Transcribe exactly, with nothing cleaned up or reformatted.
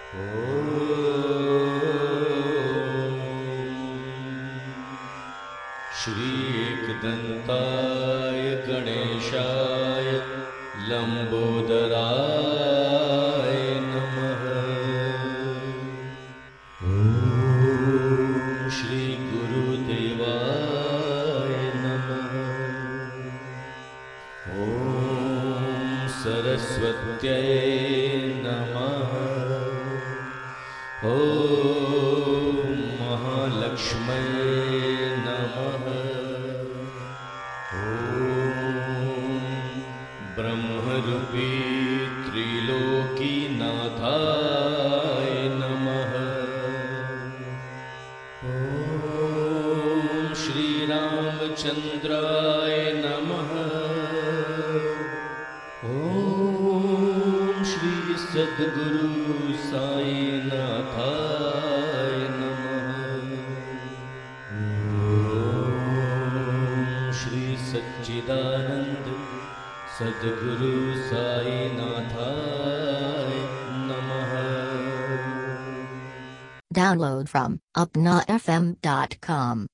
श्रीएकदन्ताय गणेशाय लम्बोदराय नमः। ॐ श्री गुरुदेवाय नमः। ॐ सरस्वत्यै नमः। ॐ महालक्ष्म्यै नमः। ॐ ब्रह्मरूपी त्रिलोकीनाथाय नमः। ॐ श्रीरामचन्द्राय नमः। ॐ श्री सद्गुरु साईनाथाय नमः। ॐ श्री सच्चिदानंद सद्गुरु साईनाथाय नमः। Download from upna f m dot com.